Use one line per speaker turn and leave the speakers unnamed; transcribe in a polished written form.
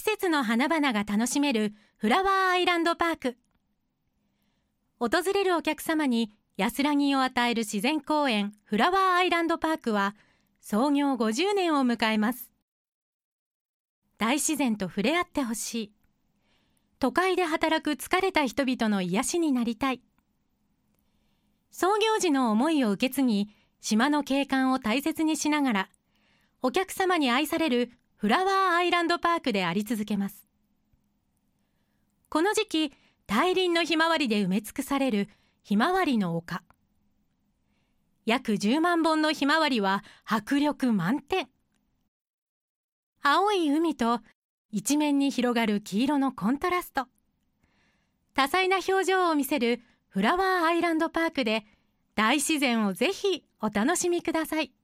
節の花々が楽しめるフラワーアイランドパーク。訪れるお客様に安らぎを与える自然公園フラワーアイランドパークは創業50年を迎えます。大自然と触れ合ってほしい。都会で働く疲れた人々の癒しになりたい。創業時の思いを受け継ぎ、島の景観を大切にしながら、お客様に愛されるフラワーアイランドパークであり続けます。この時期、大輪のひまわりで埋め尽くされるひまわりの丘。約10万本のひまわりは迫力満点。青い海と一面に広がる黄色のコントラスト。多彩な表情を見せるフラワーアイランドパークで大自然をぜひお楽しみください。